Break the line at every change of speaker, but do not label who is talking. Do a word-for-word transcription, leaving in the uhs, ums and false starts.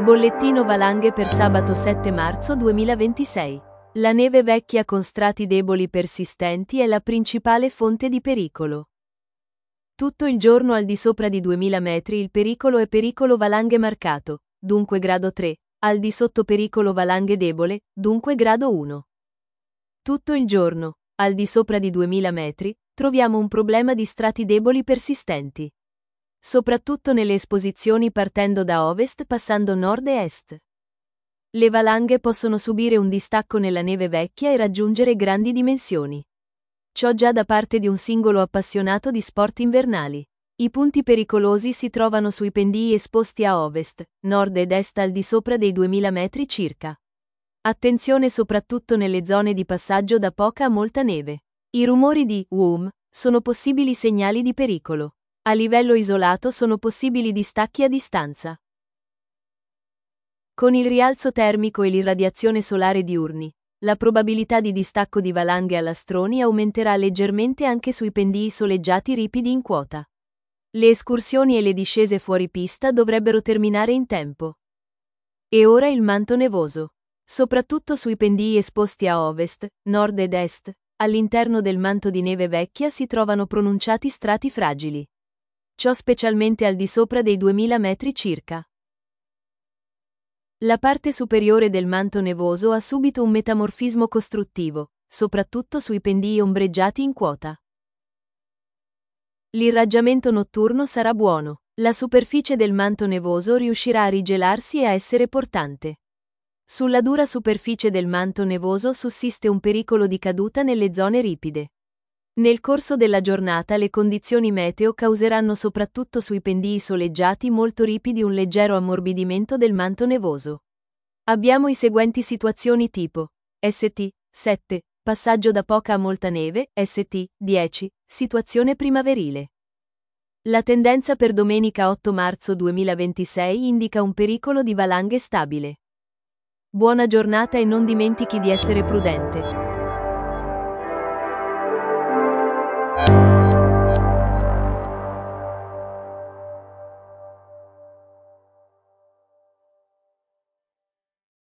Bollettino valanghe per sabato sette marzo duemilaventisei. La neve vecchia con strati deboli persistenti è la principale fonte di pericolo. Tutto il giorno al di sopra di duemila metri il pericolo è pericolo valanghe marcato, dunque grado tre, al di sotto pericolo valanghe debole, dunque grado uno. Tutto il giorno, al di sopra di duemila metri, troviamo un problema di strati deboli persistenti. Soprattutto nelle esposizioni partendo da ovest passando nord e est. Le valanghe possono subire un distacco nella neve vecchia e raggiungere grandi dimensioni. Ciò già da parte di un singolo appassionato di sport invernali. I punti pericolosi si trovano sui pendii esposti a ovest, nord ed est al di sopra dei duemila metri circa. Attenzione soprattutto nelle zone di passaggio da poca a molta neve. I rumori di "whoom" sono possibili segnali di pericolo. A livello isolato sono possibili distacchi a distanza. Con il rialzo termico e l'irradiazione solare diurni, la probabilità di distacco di valanghe a lastroni aumenterà leggermente anche sui pendii soleggiati ripidi in quota. Le escursioni e le discese fuori pista dovrebbero terminare in tempo. E ora il manto nevoso. Soprattutto sui pendii esposti a ovest, nord ed est, all'interno del manto di neve vecchia si trovano pronunciati strati fragili. Ciò specialmente al di sopra dei duemila metri circa. La parte superiore del manto nevoso ha subito un metamorfismo costruttivo, soprattutto sui pendii ombreggiati in quota. L'irraggiamento notturno sarà buono, la superficie del manto nevoso riuscirà a rigelarsi e a essere portante. Sulla dura superficie del manto nevoso sussiste un pericolo di caduta nelle zone ripide. Nel corso della giornata le condizioni meteo causeranno soprattutto sui pendii soleggiati molto ripidi un leggero ammorbidimento del manto nevoso. Abbiamo i seguenti situazioni tipo S T sette, passaggio da poca a molta neve, S T dieci, situazione primaverile. La tendenza per domenica otto marzo duemilaventisei indica un pericolo di valanghe stabile. Buona giornata e non dimentichi di essere prudente.